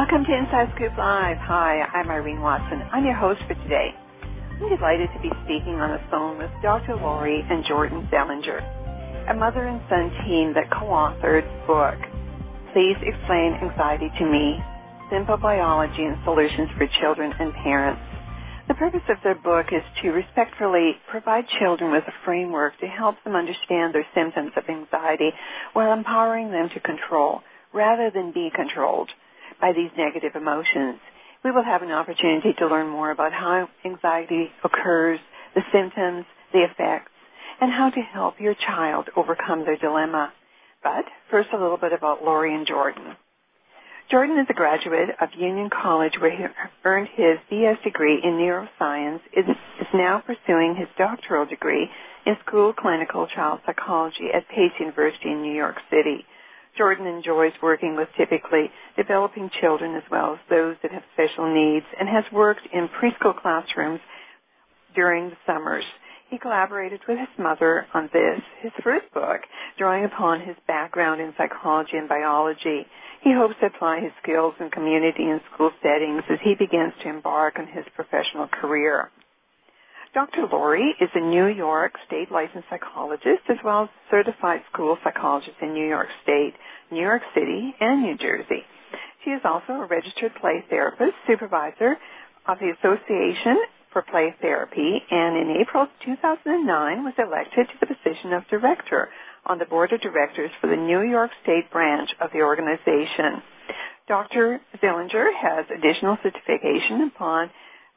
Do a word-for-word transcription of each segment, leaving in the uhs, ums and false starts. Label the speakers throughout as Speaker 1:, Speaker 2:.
Speaker 1: Welcome to Inside Scoop Live. Hi, I'm Irene Watson. I'm your host for today. I'm delighted to be speaking on the phone with Doctor Lori and Jordan Zelinger, a mother and son team that co-authored the book, Please Explain Anxiety to Me, Simple Biology and Solutions for Children and Parents. The purpose of their book is to respectfully provide children with a framework to help them understand their symptoms of anxiety while empowering them to control rather than be controlled by these negative emotions. We will have an opportunity to learn more about how anxiety occurs, the symptoms, the effects, and how to help your child overcome their dilemma. But first, a little bit about Lori and Jordan. Jordan is a graduate of Union College where he earned his B S degree in neuroscience, is, is now pursuing his doctoral degree in school clinical child psychology at Pace University in New York City. Jordan enjoys working with typically developing children as well as those that have special needs and has worked in preschool classrooms during the summers. He collaborated with his mother on this, his first book, drawing upon his background in psychology and biology. He hopes to apply his skills in community and school settings as he begins to embark on his professional career. Doctor Lori is a New York State licensed psychologist as well as certified school psychologist in New York State, New York City, and New Jersey. She is also a registered play therapist, supervisor of the Association for Play Therapy, and in April two thousand nine was elected to the position of director on the board of directors for the New York State branch of the organization. Doctor Zelinger has additional certification upon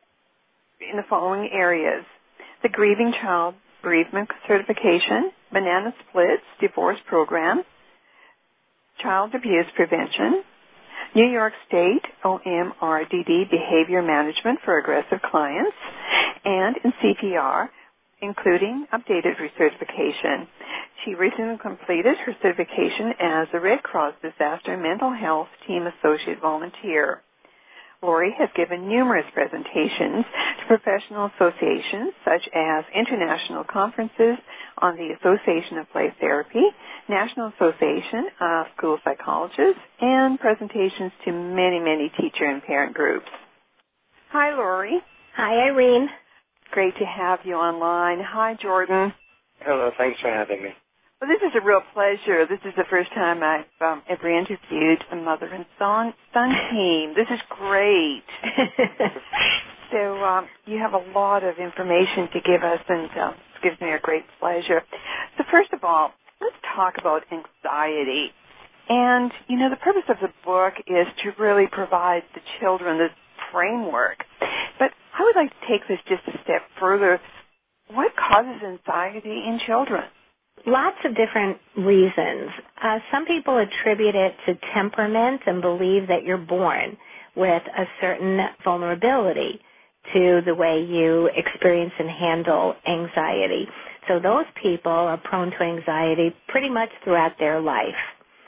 Speaker 1: in the following areas: the Grieving Child Bereavement Certification, Banana Splits Divorce Program, Child Abuse Prevention, New York State O M R D D Behavior Management for Aggressive Clients, and in C P R, including updated recertification. She recently completed her certification as a Red Cross Disaster Mental Health Team Associate Volunteer. Lori has given numerous presentations to professional associations such as international conferences on the Association of Play Therapy, National Association of School Psychologists, and presentations to many, many teacher and parent groups. Hi, Lori.
Speaker 2: Hi, Irene.
Speaker 1: Great to have you online. Hi, Jordan.
Speaker 3: Hello, thanks for having me.
Speaker 1: Well, this is a real pleasure. This is the first time I've um, ever interviewed a mother and son, son team. This is great. so um, you have a lot of information to give us, and uh, it gives me a great pleasure. So first of all, let's talk about anxiety. And, you know, the purpose of the book is to really provide the children this framework. But I would like to take this just a step further. What causes anxiety in children?
Speaker 2: Lots of different reasons. Uh, some people attribute it to temperament and believe that you're born with a certain vulnerability to the way you experience and handle anxiety. So those people are prone to anxiety pretty much throughout their life.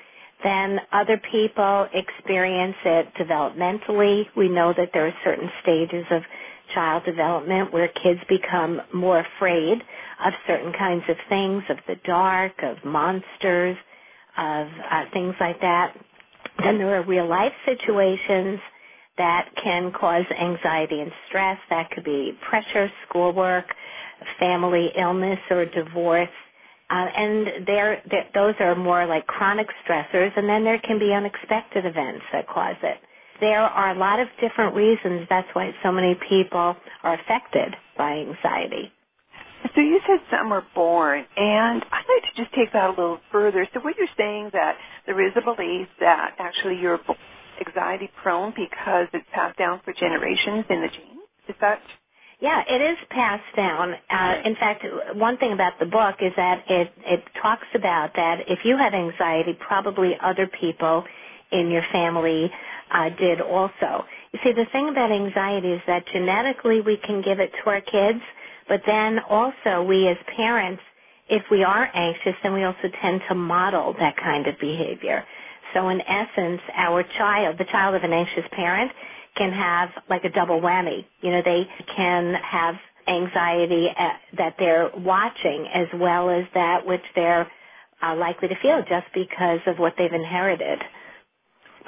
Speaker 2: Then other people experience it developmentally. We know that there are certain stages of child development where kids become more afraid of certain kinds of things, of the dark, of monsters, of uh, things like that. Then there are real life situations that can cause anxiety and stress. That could be pressure, schoolwork, family illness, or divorce. Uh, and they're, they're, those are more like chronic stressors, and then there can be unexpected events that cause it. There are a lot of different reasons. That's why so many people are affected by anxiety.
Speaker 1: So you said some are born, and I'd like to just take that a little further. So what you're saying that there is a belief that actually you're anxiety prone because it's passed down for generations in the genes? Is that?
Speaker 2: Yeah, it is passed down. Uh, in fact, one thing about the book is that it, it talks about that if you have anxiety, probably other people in your family uh, did also. You see, the thing about anxiety is that genetically we can give it to our kids, but then also we as parents, if we are anxious, then we also tend to model that kind of behavior. So in essence, our child, the child of an anxious parent, can have like a double whammy. You know, they can have anxiety at, that they're watching as well as that which they're uh, likely to feel just because of what they've inherited.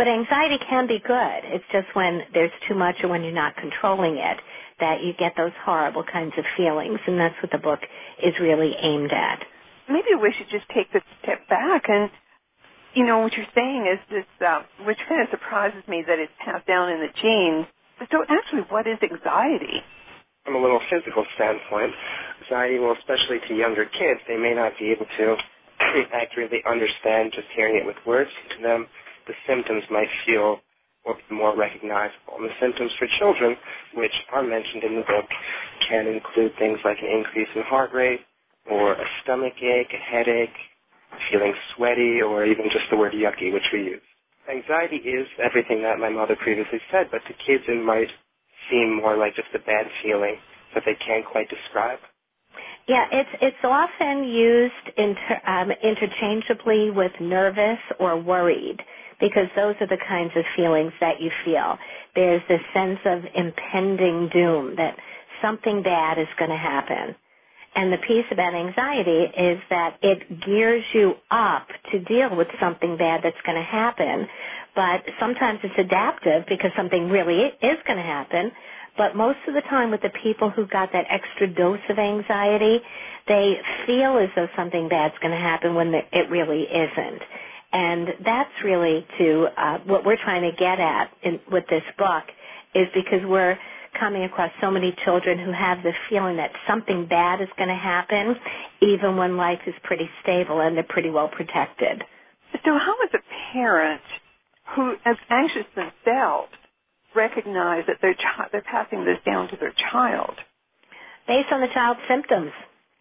Speaker 2: But anxiety can be good. It's just when there's too much or when you're not controlling it that you get those horrible kinds of feelings, and that's what the book is really aimed at.
Speaker 1: Maybe we should just take this step back and, you know, what you're saying is this, uh, which kind of surprises me that it's passed down in the genes. So actually, what is anxiety?
Speaker 3: From a little physical standpoint, anxiety, well, especially to younger kids, they may not be able to accurately understand just hearing it with words. To them, the symptoms might feel or be more recognizable. And the symptoms for children, which are mentioned in the book, can include things like an increase in heart rate or a stomach ache, a headache, feeling sweaty, or even just the word yucky, which we use. Anxiety is everything that my mother previously said, but to kids it might seem more like just a bad feeling that they can't quite describe.
Speaker 2: Yeah, it's it's often used inter, um, interchangeably with nervous or worried, because those are the kinds of feelings that you feel. There's this sense of impending doom, that something bad is going to happen. And the piece about anxiety is that it gears you up to deal with something bad that's going to happen. But sometimes it's adaptive because something really is going to happen. But most of the time with the people who got that extra dose of anxiety, they feel as though something bad's going to happen when it really isn't. And that's really to uh, what we're trying to get at in, with this book, is because we're coming across so many children who have the feeling that something bad is going to happen even when life is pretty stable and they're pretty well protected.
Speaker 1: So how is a parent who is anxious themselves recognize that they're, chi- they're passing this down to their child?
Speaker 2: Based on the child's symptoms.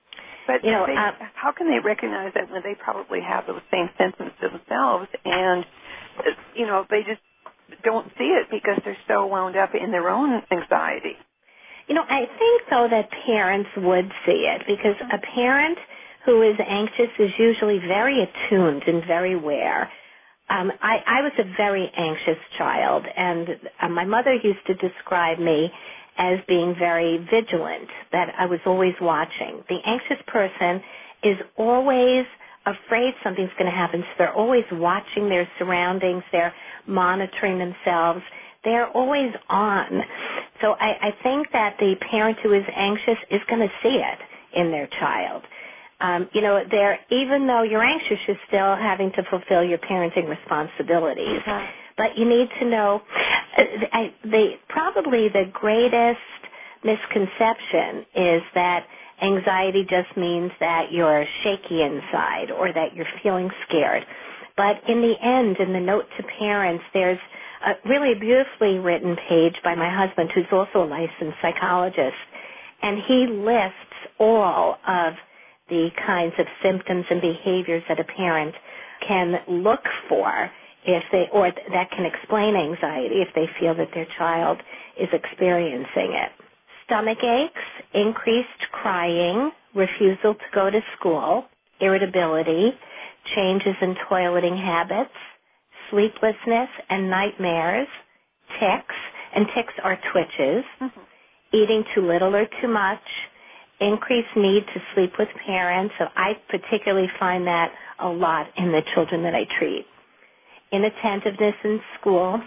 Speaker 1: But
Speaker 2: you know,
Speaker 1: they,
Speaker 2: uh,
Speaker 1: how can they recognize that when they probably have those same symptoms themselves and, you know, they just don't see it because they're so wound up in their own anxiety?
Speaker 2: You know, I think, though, that parents would see it, because a parent who is anxious is usually very attuned and very aware. Um, I, I was a very anxious child, and uh, my mother used to describe me as being very vigilant, that I was always watching. The anxious person is always afraid something's going to happen, so they're always watching their surroundings, they're monitoring themselves, they're always on. So I, I think that the parent who is anxious is going to see it in their child. Um, you know, they're, even though you're anxious, you're still having to fulfill your parenting responsibilities.
Speaker 1: Mm-hmm.
Speaker 2: But you need to know, uh, I, the, probably the greatest misconception is that anxiety just means that you're shaky inside or that you're feeling scared. But in the end, in the note to parents, there's a really beautifully written page by my husband, who's also a licensed psychologist, and he lists all of the kinds of symptoms and behaviors that a parent can look for if they, or that can explain anxiety if they feel that their child is experiencing it. Stomach aches, increased crying, refusal to go to school, irritability, changes in toileting habits, sleeplessness and nightmares, tics, and tics are twitches, mm-hmm. eating too little or too much, increased need to sleep with parents. So I particularly find that a lot in the children that I treat. Inattentiveness in school,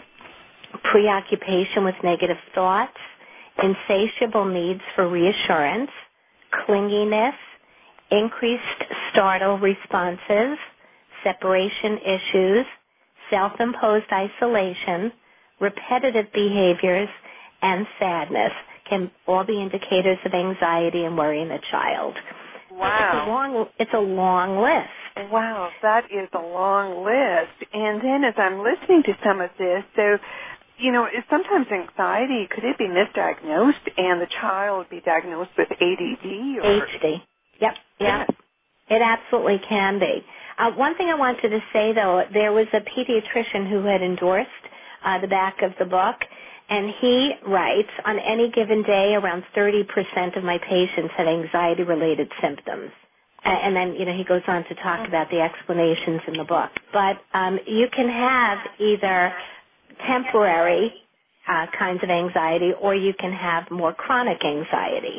Speaker 2: preoccupation with negative thoughts, insatiable needs for reassurance, clinginess, increased startle responses, separation issues, self-imposed isolation, repetitive behaviors, and sadness can all be indicators of anxiety and worry in a child.
Speaker 1: Wow.
Speaker 2: It's a long, it's a long list.
Speaker 1: Wow, that is a long list. And then as I'm listening to some of this, so, you know, sometimes anxiety, could it be misdiagnosed and the child be diagnosed with A D D? Or?
Speaker 2: H D. Yep, yep.
Speaker 1: Yes.
Speaker 2: It absolutely can be. Uh, one thing I wanted to say, though, there was a pediatrician who had endorsed uh, the back of the book, and he writes, on any given day, around thirty percent of my patients had anxiety-related symptoms. Uh, and then, you know, he goes on to talk about the explanations in the book. But um, you can have either temporary uh, kinds of anxiety or you can have more chronic anxiety.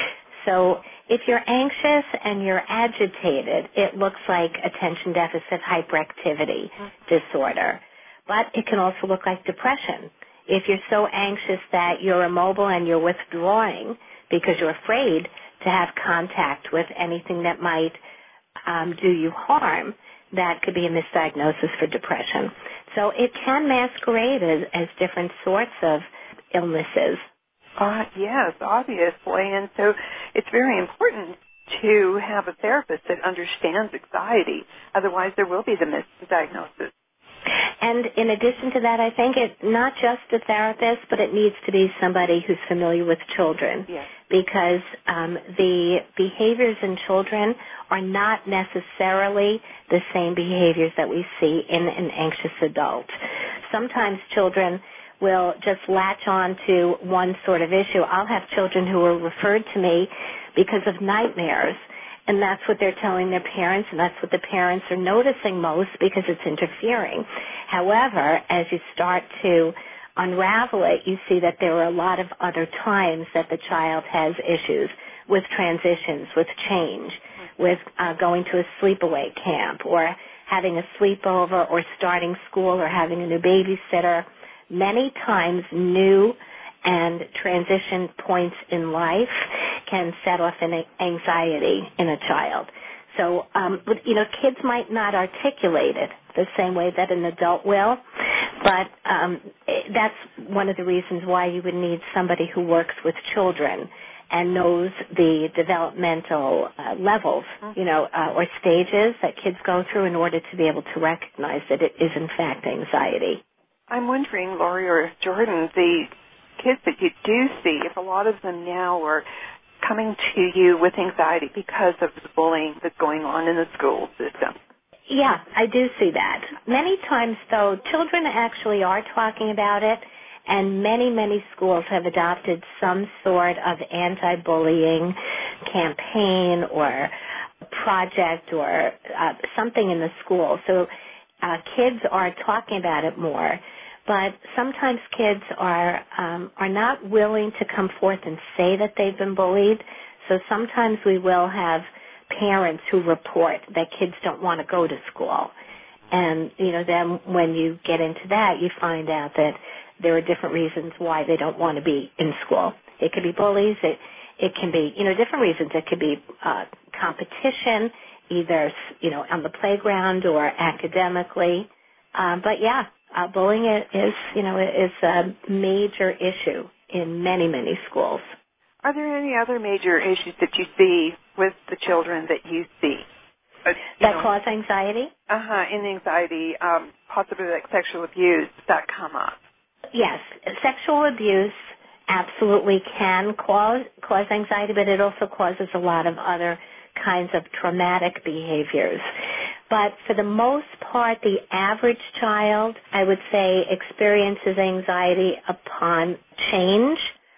Speaker 2: So if you're anxious and you're agitated, it looks like attention deficit hyperactivity disorder. but it can also look like depression. If you're so anxious that you're immobile and you're withdrawing because you're afraid to have contact with anything that might um, do you harm, that could be a misdiagnosis for depression. So it can masquerade as, as different sorts of illnesses.
Speaker 1: Uh, yes, obviously. And so it's very important to have a therapist that understands anxiety. Otherwise, there will be the misdiagnosis.
Speaker 2: And in addition to that, I think it's not just a therapist, but it needs to be somebody who's familiar with children.
Speaker 1: Yes.
Speaker 2: Because um, the behaviors in children are not necessarily the same behaviors that we see in an anxious adult. Sometimes children will just latch on to one sort of issue. I'll have children who are referred to me because of nightmares, and that's what they're telling their parents, and that's what the parents are noticing most because it's interfering. However, as you start to unravel it, you see that there are a lot of other times that the child has issues with transitions, with change, with uh, going to a sleepaway camp or having a sleepover or starting school or having a new babysitter. Many times new and transition points in life can set off an anxiety in a child. So, um, you know, kids might not articulate it the same way that an adult will, but um, that's one of the reasons why you would need somebody who works with children and knows the developmental uh, levels, you know, uh, or stages that kids go through in order to be able to recognize that it is, in fact, anxiety.
Speaker 1: I'm wondering, Lori or Jordan, the kids that you do see, if a lot of them now are coming to you with anxiety because of the bullying that's going on in the school system.
Speaker 2: Yeah, I do see that. Many times, though, children actually are talking about it, and many, many schools have adopted some sort of anti-bullying campaign or project or uh, something in the school. So uh, kids are talking about it more. But sometimes kids are um, are not willing to come forth and say that they've been bullied. So sometimes we will have parents who report that kids don't want to go to school. And, you know, then when you get into that, you find out that there are different reasons why they don't want to be in school. It could be bullies. It, it can be, you know, different reasons. It could be uh, competition, either, you know, on the playground or academically. Um, but, yeah. Uh, bullying is, you know, is a major issue in many, many schools.
Speaker 1: Are there any other major issues that you see with the children that you see? Uh,
Speaker 2: that
Speaker 1: know,
Speaker 2: cause anxiety?
Speaker 1: Uh-huh, in anxiety, um, possibly like sexual abuse, does that come up?
Speaker 2: Yes. Sexual abuse absolutely can cause, cause anxiety, but it also causes a lot of other kinds of traumatic behaviors. But for the most part, the average child, I would say, experiences anxiety upon change,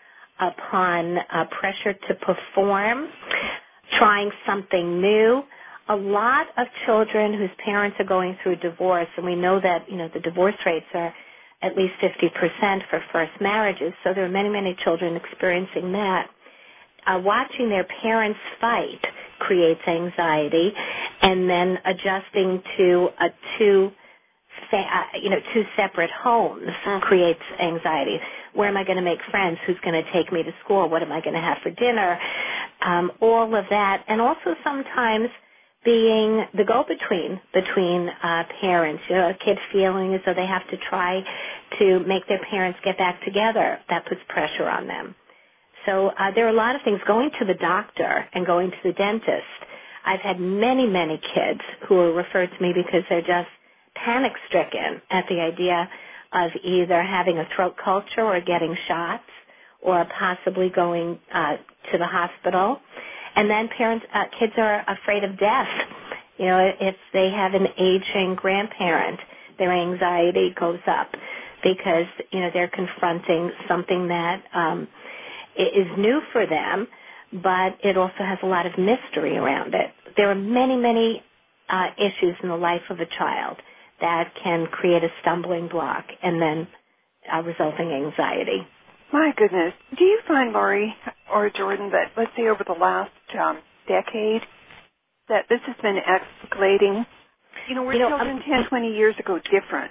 Speaker 2: upon uh, pressure to perform, trying something new. A lot of children whose parents are going through divorce, and we know that, you know, the divorce rates are at least fifty percent for first marriages, so there are many, many children experiencing that. Uh, watching their parents fight creates anxiety, and then adjusting to a two, uh, you know, two separate homes creates anxiety. Where am I going to make friends? Who's going to take me to school? What am I going to have for dinner? Um, all of that, and also sometimes being the go-between between uh, parents. You know, a kid feeling as though they have to try to make their parents get back together. That puts pressure on them. So uh, there are a lot of things. Going to the doctor and going to the dentist. I've had many, many kids who are referred to me because they're just panic-stricken at the idea of either having a throat culture or getting shots or possibly going uh, to the hospital. And then parents, uh, kids are afraid of death. You know, if they have an aging grandparent, their anxiety goes up because, you know, they're confronting something that um, is new for them, but it also has a lot of mystery around it. There are many, many uh, issues in the life of a child that can create a stumbling block and then uh, resulting anxiety.
Speaker 1: My goodness. Do you find, Lori or Jordan, that, let's say over the last um, decade, that this has been escalating? You know, were
Speaker 2: you know,
Speaker 1: children
Speaker 2: um,
Speaker 1: ten, twenty years ago different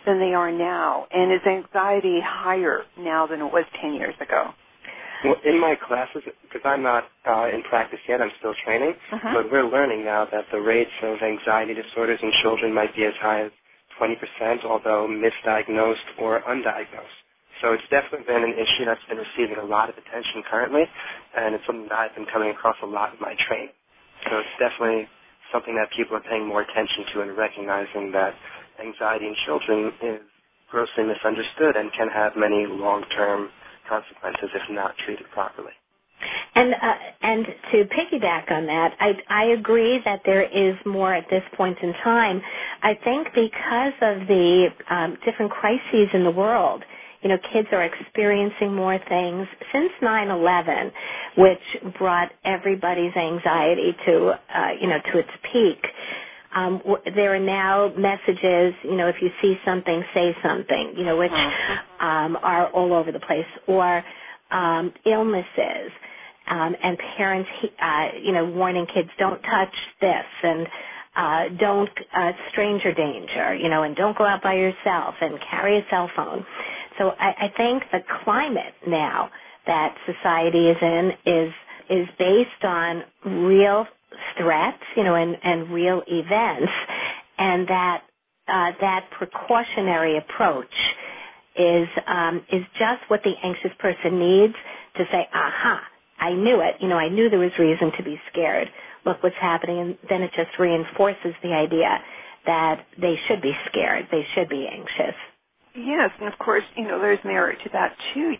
Speaker 1: than they are now? And is anxiety higher now than it was ten years ago?
Speaker 3: Well, in my classes, because I'm not uh, in practice yet, I'm still training, uh-huh. but we're learning now that the rates of anxiety disorders in children might be as high as twenty percent, although misdiagnosed or undiagnosed. So it's definitely been an issue that's been receiving a lot of attention currently, and it's something that I've been coming across a lot in my training. So it's definitely something that people are paying more attention to and recognizing that anxiety in children is grossly misunderstood and can have many long-term consequences if not treated properly.
Speaker 2: And uh, and to piggyback on that, I, I agree that there is more at this point in time. I think because of the um, different crises in the world, you know, kids are experiencing more things since nine eleven, which brought everybody's anxiety to, uh, you know, to its peak. Um, there are now messages, you know, if you see something, say something, you know, which um, are all over the place, or um, illnesses, um, and parents, uh, you know, warning kids, don't touch this, and uh, don't, uh, stranger danger, you know, and don't go out by yourself, and carry a cell phone. So I, I think the climate now that society is in is is based on real threats, you know, and, and real events, and that uh, that precautionary approach is um, is just what the anxious person needs to say, aha, I knew it, you know, I knew there was reason to be scared. Look what's happening, and then it just reinforces the idea that they should be scared, they should be anxious.
Speaker 1: Yes, and of course, you know, there's merit to that too.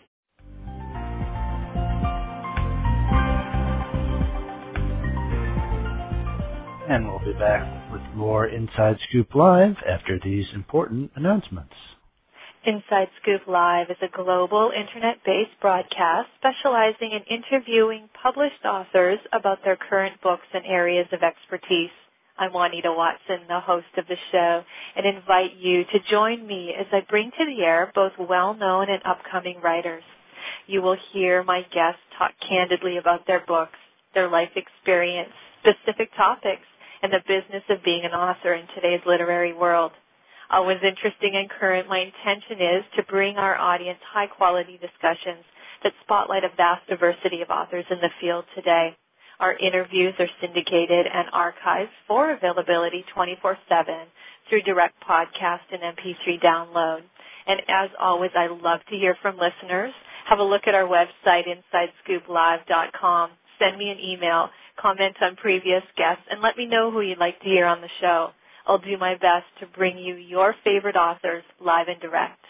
Speaker 4: And we'll be back with more Inside Scoop Live after these important announcements.
Speaker 5: Inside Scoop Live is a global internet-based broadcast specializing in interviewing published authors about their current books and areas of expertise. I'm Juanita Watson, the host of the show, and invite you to join me as I bring to the air both well-known and upcoming writers. You will hear my guests talk candidly about their books, their life experience, specific topics, and the business of being an author in today's literary world. Always interesting and current, my intention is to bring our audience high-quality discussions that spotlight a vast diversity of authors in the field today. Our interviews are syndicated and archived for availability twenty-four seven through direct podcast and M P three download. And as always, I love to hear from listeners. Have a look at our website, inside scoop live dot com. Send me an email, comment on previous guests, and let me know who you'd like to hear on the show. I'll do my best to bring you your favorite authors live and direct.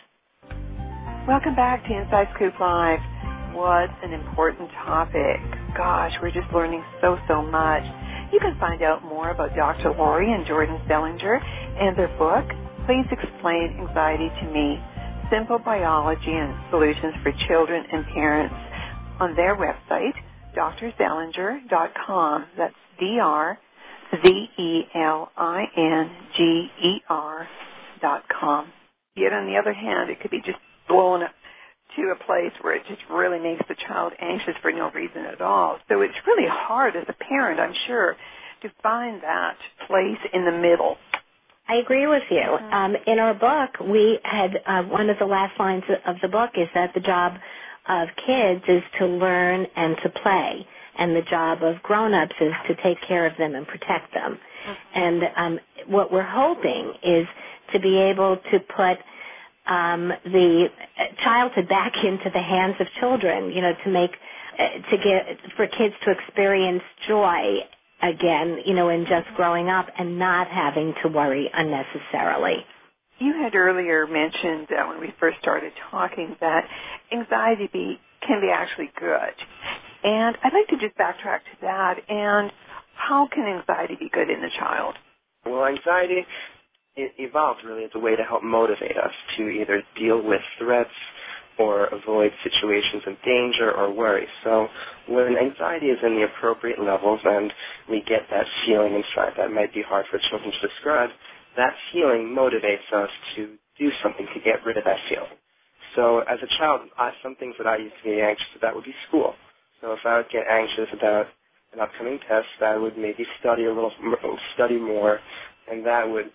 Speaker 1: Welcome back to Inside Scoop Live. What an important topic. Gosh, we're just learning so, so much. You can find out more about Doctor Lori and Jordan Zellinger and their book, Please Explain Anxiety to Me, Simple Biology and Solutions for Children and Parents, on their website, D R zellinger dot com. That's D R Z E L I N G E R dot com. Yet on the other hand, it could be just blown up to a place where it just really makes the child anxious for no reason at all. So it's really hard as a parent, I'm sure, to find that place in the middle.
Speaker 2: I agree with you. Um, in our book, we had uh, one of the last lines of the book is that the job of kids is to learn and to play, and the job of grown-ups is to take care of them and protect them. Mm-hmm. And um, what we're hoping is to be able to put um, the childhood back into the hands of children, you know, to make, uh, to get, for kids to experience joy again, you know, in just growing up and not having to worry unnecessarily.
Speaker 1: You had earlier mentioned uh, when we first started talking that anxiety be, can be actually good. And I'd like to just backtrack to that. And how can anxiety be good in the child?
Speaker 3: Well, anxiety it evolved really as a way to help motivate us to either deal with threats or avoid situations of danger or worry. So when anxiety is in the appropriate levels and we get that feeling inside that might be hard for children to describe, that feeling motivates us to do something to get rid of that feeling. So as a child, I, some things that I used to be anxious about would be school. So if I would get anxious about an upcoming test, I would maybe study a little, study more, and that would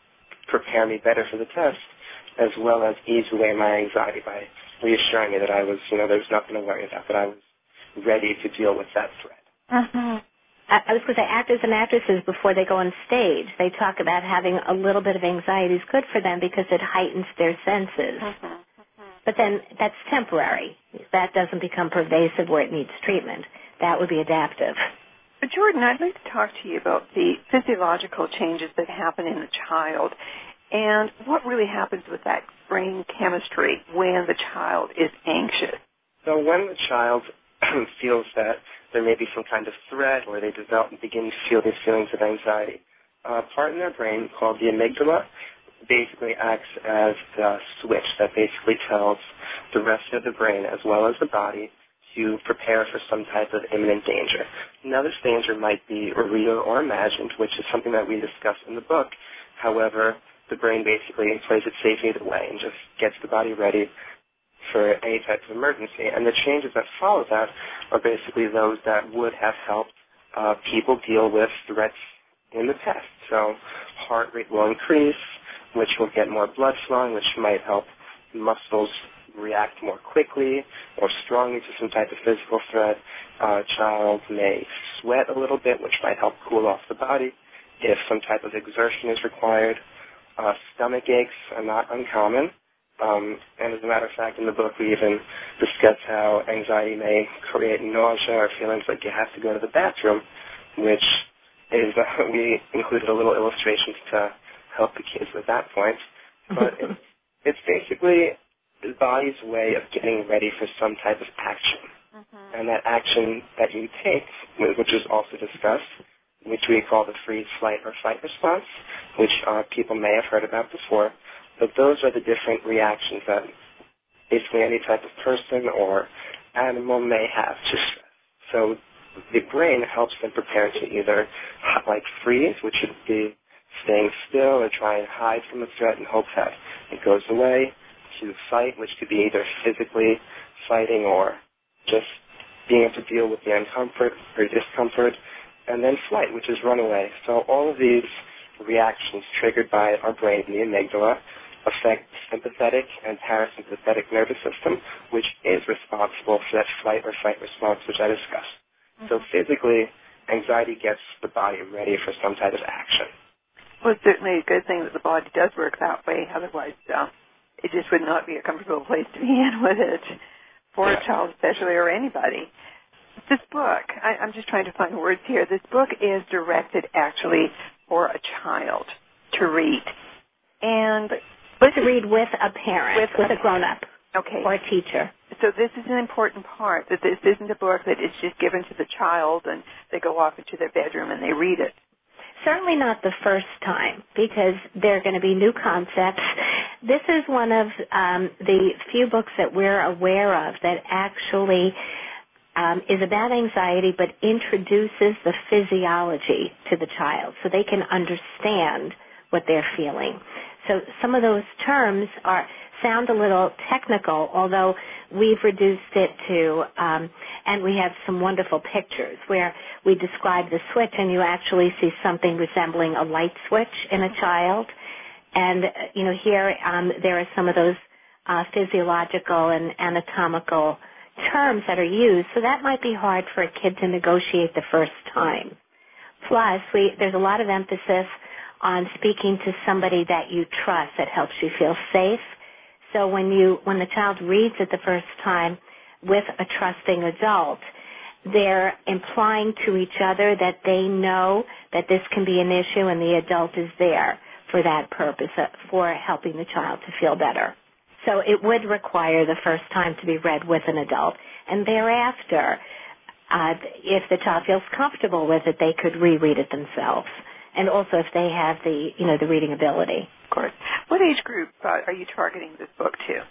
Speaker 3: prepare me better for the test, as well as ease away my anxiety by reassuring me that I was, you know, there was nothing to worry about, that I was ready to deal with that threat.
Speaker 2: Mm-hmm. I, I was going to say, actors and actresses, before they go on stage, they talk about having a little bit of anxiety is good for them because it heightens their senses.
Speaker 1: Mm-hmm.
Speaker 2: But then that's temporary. That doesn't become pervasive where it needs treatment. That would be adaptive.
Speaker 1: But Jordan, I'd like to talk to you about the physiological changes that happen in the child and what really happens with that brain chemistry when the child is anxious.
Speaker 3: So when the child feels that there may be some kind of threat or they develop and begin to feel these feelings of anxiety, a part in their brain called the amygdala basically acts as the switch that basically tells the rest of the brain as well as the body to prepare for some type of imminent danger. Now, this danger might be real or imagined, which is something that we discuss in the book. However, the brain basically plays it safe either way and just gets the body ready for any type of emergency. And the changes that follow that are basically those that would have helped uh, people deal with threats in the past. So heart rate will increase, which will get more blood flowing, which might help muscles react more quickly or strongly to some type of physical threat. A child may sweat a little bit, which might help cool off the body if some type of exertion is required. Uh, stomach aches are not uncommon. Um, and as a matter of fact, in the book, we even discuss how anxiety may create nausea or feelings like you have to go to the bathroom, which is, uh, we included a little illustration to help the kids with that point. But it's, it's basically the body's way of getting ready for some type of action. Mm-hmm. And that action that you take, which is also discussed, which we call the freeze, flight, or fight response, which uh, people may have heard about before. But those are the different reactions that basically any type of person or animal may have to stress. So the brain helps them prepare to either like freeze, which would be staying still or try and hide from the threat and hope that it goes away, to fight, which could be either physically fighting or just being able to deal with the uncomfort or discomfort, and then flight, which is run away. So all of these reactions triggered by our brain, the amygdala, affect the sympathetic and parasympathetic nervous system, which is responsible for that flight or fight response, which I discussed. Mm-hmm. So physically, anxiety gets the body ready for some type of action.
Speaker 1: Well, it's certainly a good thing that the body does work that way. Otherwise, uh, it just would not be a comfortable place to be in with it for yeah. a child, especially, or anybody. This book, I, I'm just trying to find words here. This book is directed actually for a child to read. And
Speaker 2: but to read with a parent,
Speaker 1: with,
Speaker 2: with a grown-up,
Speaker 1: okay,
Speaker 2: or a teacher.
Speaker 1: So this is an important part, that this isn't a book that is just given to the child and they go off into their bedroom and they read it.
Speaker 2: Certainly not the first time, because there are going to be new concepts. This is one of um, the few books that we're aware of that actually um, is about anxiety but introduces the physiology to the child so they can understand what they're feeling. So some of those terms are sound a little technical, although we've reduced it to, um, and we have some wonderful pictures where we describe the switch and you actually see something resembling a light switch in a child. And, you know, here um, there are some of those uh, physiological and anatomical terms that are used, so that might be hard for a kid to negotiate the first time. Plus, we, there's a lot of emphasis on speaking to somebody that you trust that helps you feel safe. So when you when the child reads it the first time with a trusting adult, they're implying to each other that they know that this can be an issue and the adult is there for that purpose, for helping the child to feel better. So it would require the first time to be read with an adult. And thereafter, uh, if the child feels comfortable with it, they could reread it themselves. And also if they have the, you know, the reading ability.
Speaker 1: Of course. What age group uh, are you targeting this book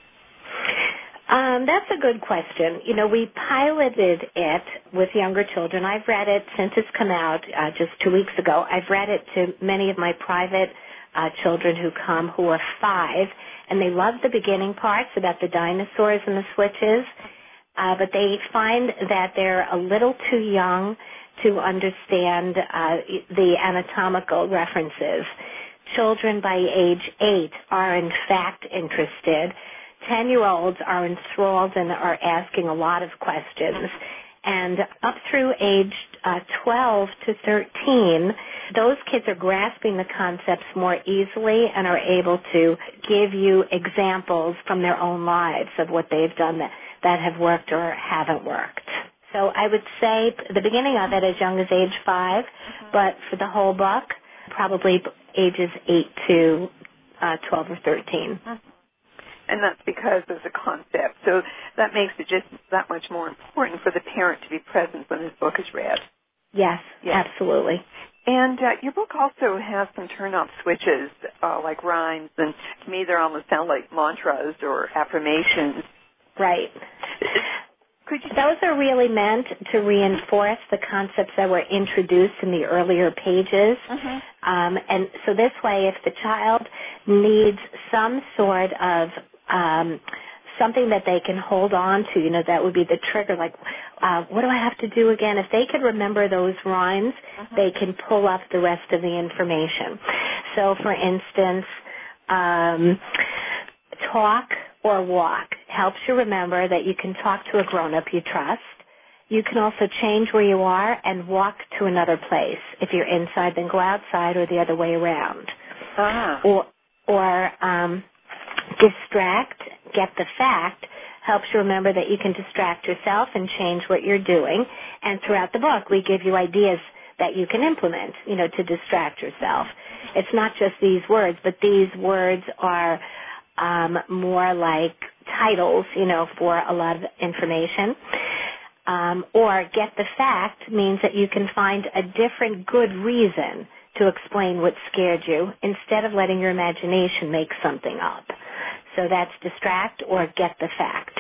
Speaker 1: to?
Speaker 2: Um, that's a good question. You know, we piloted it with younger children. I've read it since it's come out uh, just two weeks ago. I've read it to many of my private uh, children who come who are five, and they love the beginning parts about the dinosaurs and the switches, uh, but they find that they're a little too young to understand uh, the anatomical references children by age eight are in fact interested. Ten-year-olds are enthralled and are asking a lot of questions. And up through age uh, twelve to thirteen, those kids are grasping the concepts more easily and are able to give you examples from their own lives of what they've done that, that have worked or haven't worked. So I would say the beginning of it as young as age five, mm-hmm. but for the whole book, probably ages eight to uh, twelve or thirteen.
Speaker 1: Mm-hmm. And that's because of the concept. So that makes it just that much more important for the parent to be present when this book is read.
Speaker 2: Yes, yes. Absolutely.
Speaker 1: And uh, your book also has some turn-off switches, uh, like rhymes, and to me they almost sound like mantras or affirmations.
Speaker 2: Right.
Speaker 1: Could you
Speaker 2: Those are really meant to reinforce the concepts that were introduced in the earlier pages. Mm-hmm. Um, and so this way, if the child needs some sort of um, something that they can hold on to, you know, that would be the trigger, like, uh, what do I have to do again? If they could remember those rhymes, mm-hmm. they can pull up the rest of the information. So, for instance, um, talk or walk helps you remember that you can talk to a grown-up you trust. You can also change where you are and walk to another place. If you're inside, then go outside, or the other way around.
Speaker 1: Ah.
Speaker 2: Or, or um, distract, get the fact, helps you remember that you can distract yourself and change what you're doing. And throughout the book, we give you ideas that you can implement, you know, to distract yourself. It's not just these words, but these words are um, more like titles, you know, for a lot of information. Um, or get the fact means that you can find a different good reason to explain what scared you instead of letting your imagination make something up. So that's distract or get the fact.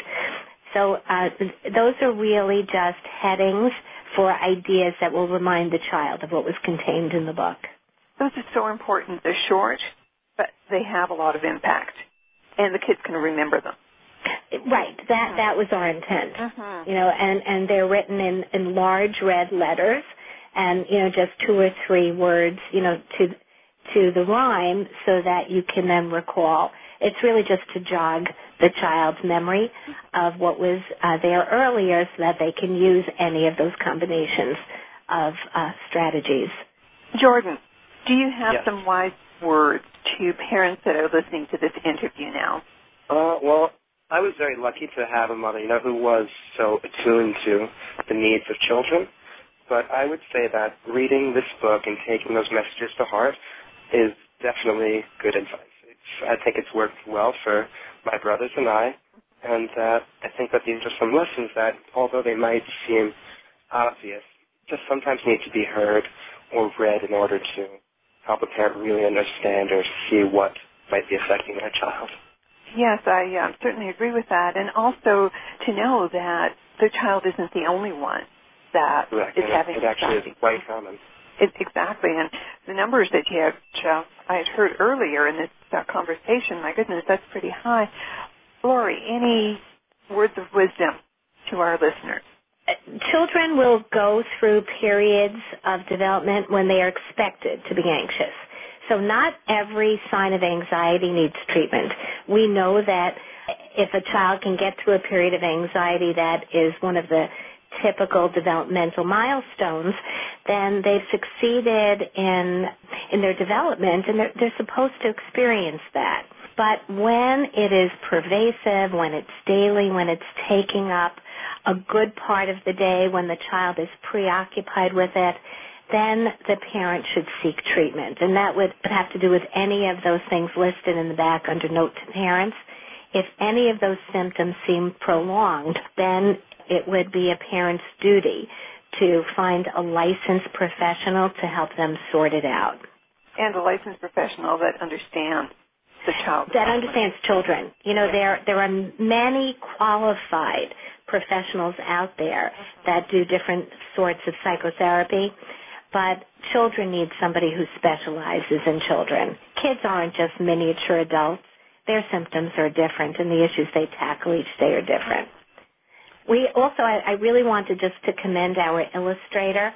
Speaker 2: So uh, those are really just headings for ideas that will remind the child of what was contained in the book.
Speaker 1: Those are so important. They're short, but they have a lot of impact, and the kids can remember them.
Speaker 2: Right. That that was our intent.
Speaker 1: Mm-hmm.
Speaker 2: You know, and, and they're written in, in large red letters, and you know, just two or three words, you know, to to the rhyme, so that you can then recall. It's really just to jog the child's memory of what was uh, there earlier, so that they can use any of those combinations of uh, strategies.
Speaker 1: Jordan, do you have
Speaker 3: yes.
Speaker 1: some wise words to parents that are listening to this interview now?
Speaker 3: Uh, well, I was very lucky to have a mother, you know, who was so attuned to the needs of children. But I would say that reading this book and taking those messages to heart is definitely good advice. It's, I think it's worked well for my brothers and I, and uh, I think that these are some lessons that, although they might seem obvious, just sometimes need to be heard or read in order to help a parent really understand or see what might be affecting their child.
Speaker 1: Yes, I uh, certainly agree with that, and also to know that the child isn't the only one that
Speaker 3: Correct.
Speaker 1: is
Speaker 3: and
Speaker 1: having
Speaker 3: it, it actually is quite common.
Speaker 1: It, exactly, and the numbers that you have, uh, I had heard earlier in this uh, conversation, my goodness, that's pretty high. Lori, any words of wisdom to our listeners?
Speaker 2: Children will go through periods of development when they are expected to be anxious. So not every sign of anxiety needs treatment. We know that if a child can get through a period of anxiety that is one of the typical developmental milestones, then they've succeeded in in their development, and they're, they're supposed to experience that. But when it is pervasive, when it's daily, when it's taking up a good part of the day, when the child is preoccupied with it, then the parent should seek treatment. And that would have to do with any of those things listed in the back under Note to Parents. If any of those symptoms seem prolonged, then it would be a parent's duty to find a licensed professional to help them sort it out.
Speaker 1: And a licensed professional that understands the child.
Speaker 2: That understands children. You know, there there are many qualified professionals out there that do different sorts of psychotherapy, but children need somebody who specializes in children. Kids aren't just miniature adults. Their symptoms are different, and the issues they tackle each day are different. We also, I, I really wanted just to commend our illustrator.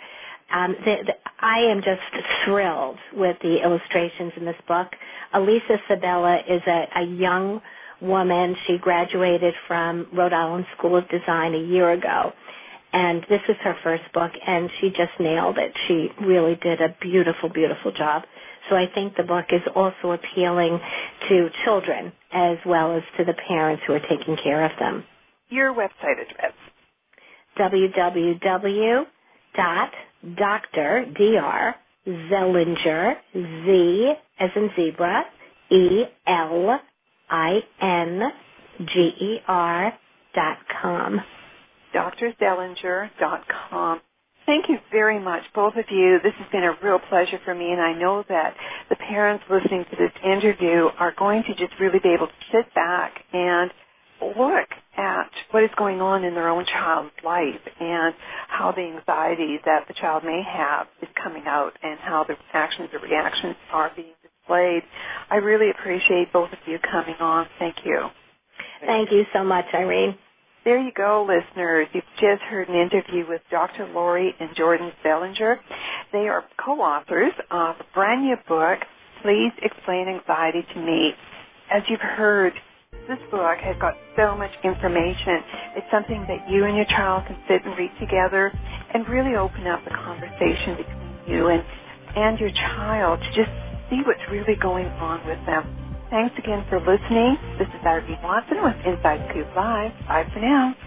Speaker 2: Um, the, the, I am just thrilled with the illustrations in this book. Elisa Sabella is a, a young woman. She graduated from Rhode Island School of Design a year ago, and this is her first book, and she just nailed it. She really did a beautiful, beautiful job. So I think the book is also appealing to children as well as to the parents who are taking care of them.
Speaker 1: Your website address.
Speaker 2: w w w dot Doctor Doctor Zelinger, Z as in zebra, E L I N G E R dot com.
Speaker 1: D R Zelinger dot com. Thank you very much, both of you. This has been a real pleasure for me, and I know that the parents listening to this interview are going to just really be able to sit back and look at what is going on in their own child's life and how the anxiety that the child may have is coming out and how the actions or reactions are being displayed. I really appreciate both of you coming on. Thank you.
Speaker 2: Thank you so much, Irene.
Speaker 1: There you go, listeners. You've just heard an interview with Doctor Lori and Jordan Zelinger. They are co-authors of a brand new book, Please Explain Anxiety to Me. As you've heard, this book has got so much information. It's something that you and your child can sit and read together and really open up the conversation between you and, and your child to just see what's really going on with them. Thanks again for listening. This is Irene Watson with Inside Scoop Live. Bye for now.